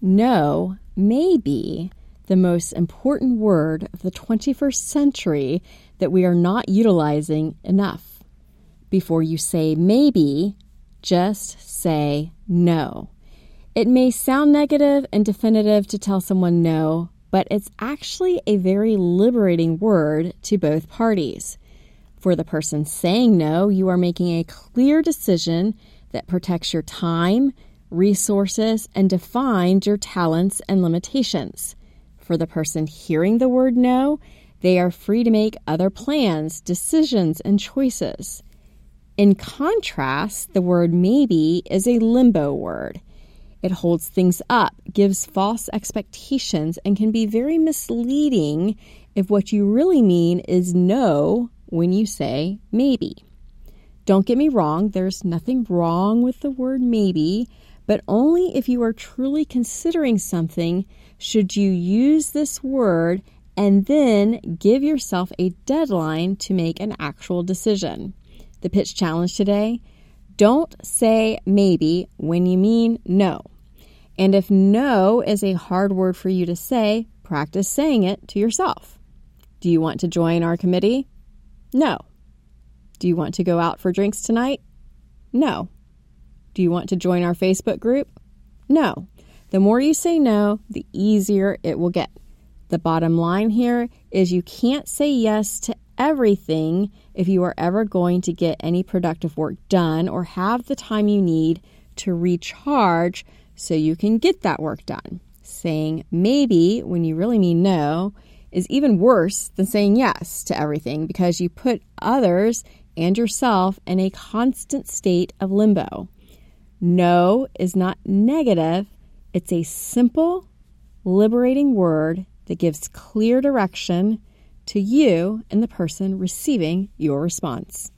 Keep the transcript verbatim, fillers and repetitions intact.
No may be the most important word of the twenty-first century that we are not utilizing enough. Before you say maybe, just say no. It may sound negative and definitive to tell someone no, but it's actually a very liberating word to both parties. For the person saying no, you are making a clear decision that protects your time, resources, and defines your talents and limitations. For the person hearing the word no, they are free to make other plans, decisions, and choices. In contrast, the word maybe is a limbo word. It holds things up, gives false expectations, and can be very misleading if what you really mean is no when you say maybe. Don't get me wrong, there's nothing wrong with the word maybe, but only if you are truly considering something should you use this word and then give yourself a deadline to make an actual decision. The pitch challenge today: don't say maybe when you mean no. And if no is a hard word for you to say, practice saying it to yourself. Do you want to join our committee? No. Do you want to go out for drinks tonight? No. Do you want to join our Facebook group? No. The more you say no, the easier it will get. The bottom line here is you can't say yes to everything if you are ever going to get any productive work done or have the time you need to recharge so you can get that work done. Saying maybe when you really mean no is even worse than saying yes to everything because you put others and yourself in a constant state of limbo. No is not negative. It's a simple, liberating word that gives clear direction to you and the person receiving your response.